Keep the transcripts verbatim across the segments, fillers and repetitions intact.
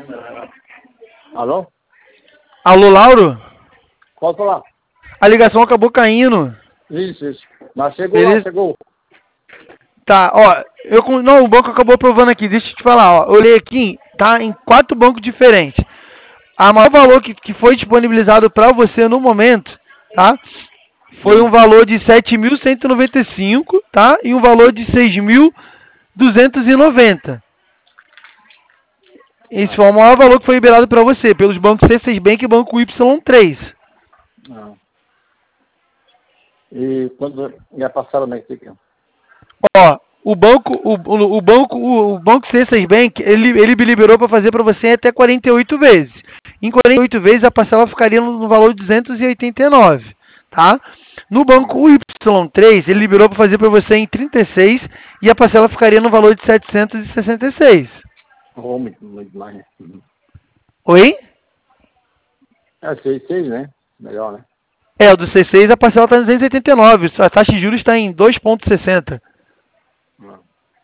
Alô? Alô, Lauro? Pode falar. A ligação acabou caindo. Isso, isso. Mas chegou Beleza? lá, chegou. Tá, ó, eu com- não, o banco acabou aprovando aqui. Deixa eu te falar, ó. Eu olhei aqui, tá em quatro bancos diferentes. A maior valor que, que foi disponibilizado para você no momento, tá? Foi um valor de sete mil cento e noventa e cinco, tá? E um valor de seis mil duzentos e noventa. Esse foi o maior valor que foi liberado para você, pelos bancos C seis Bank e Banco Y três. Ah. E quando ia passar o aqui? Ó, o banco, o, o, o banco, o, o banco C seis Bank, ele, ele liberou para fazer para você até quarenta e oito vezes. Em quarenta e oito vezes a parcela ficaria no, no valor de duzentos e oitenta e nove, tá? No banco Y três, ele liberou para fazer para você em trinta e seis e a parcela ficaria no valor de setecentos e sessenta e seis. Oh, muito, muito mais, né? Uhum. Oi? É, seis, seis, né? Melhor, né? É, o do C seis a parcela está em duzentos e oitenta e nove, a taxa de juros está em dois vírgula sessenta. Ah.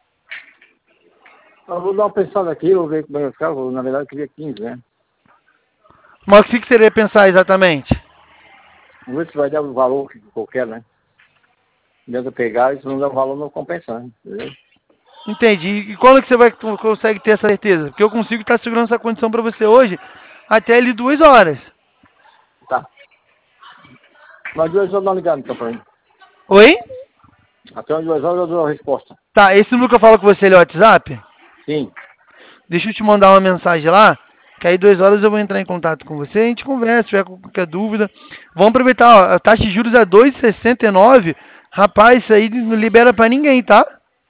Eu vou dar uma pensada aqui, vou ver como é que vai ficar. Eu, na verdade, eu queria quinze, né? Mas o que que você iria pensar exatamente? Vamos ver se vai dar o valor que qualquer, né? Dentro pegar, e se não der o valor, não compensa, né? Entendeu? Entendi. E quando que você vai tu consegue ter essa certeza? Porque eu consigo estar segurando essa condição para você hoje até ali duas horas. Tá. Mas duas horas não ligado, então, pra mim. Oi? Até umas duas horas eu dou a resposta. Tá, esse número que eu falo com você, ele é o WhatsApp? Sim. Deixa eu te mandar uma mensagem lá, que aí duas horas eu vou entrar em contato com você, a gente conversa, se tiver qualquer dúvida. Vamos aproveitar, ó, a taxa de juros é dois vírgula sessenta e nove. Rapaz, isso aí não libera pra ninguém, tá?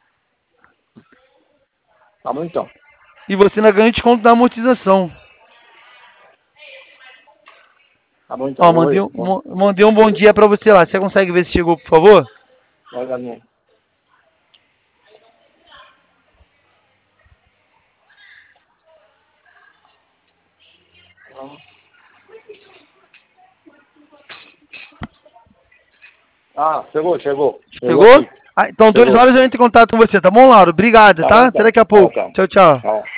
Tá bom, então. E você ainda ganha o desconto da amortização. Tá bom, então. Ó, mandei um, mo- mandei um bom dia pra você lá. Você consegue ver se chegou, por favor? Olha a minha. Ah, chegou, chegou. Chegou? Aqui. Ah, então, duas Chegou. horas eu entro em contato com você, tá bom, Lauro? Obrigado, Tá tá? bom, Até então. daqui a pouco. Tchau, Tchau, tchau. tchau.